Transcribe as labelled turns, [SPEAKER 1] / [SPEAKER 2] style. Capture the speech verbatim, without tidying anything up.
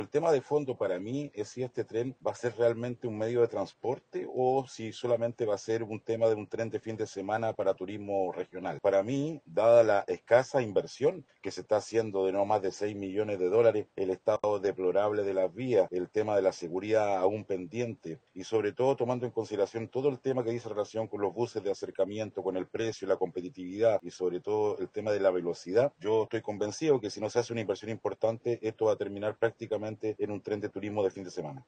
[SPEAKER 1] El tema de fondo para mí es si este tren va a ser realmente un medio de transporte o si solamente va a ser un tema de un tren de fin de semana para turismo regional. Para mí, dada la escasa inversión que se está haciendo de no más de seis millones de dólares, el estado deplorable de las vías, el tema de la seguridad aún pendiente y sobre todo tomando en consideración todo el tema que dice relación con los buses de acercamiento, con el precio, la competitividad y sobre todo el tema de la velocidad, yo estoy convencido que si no se hace una inversión importante, esto va a terminar prácticamente en un tren de turismo de fin de semana.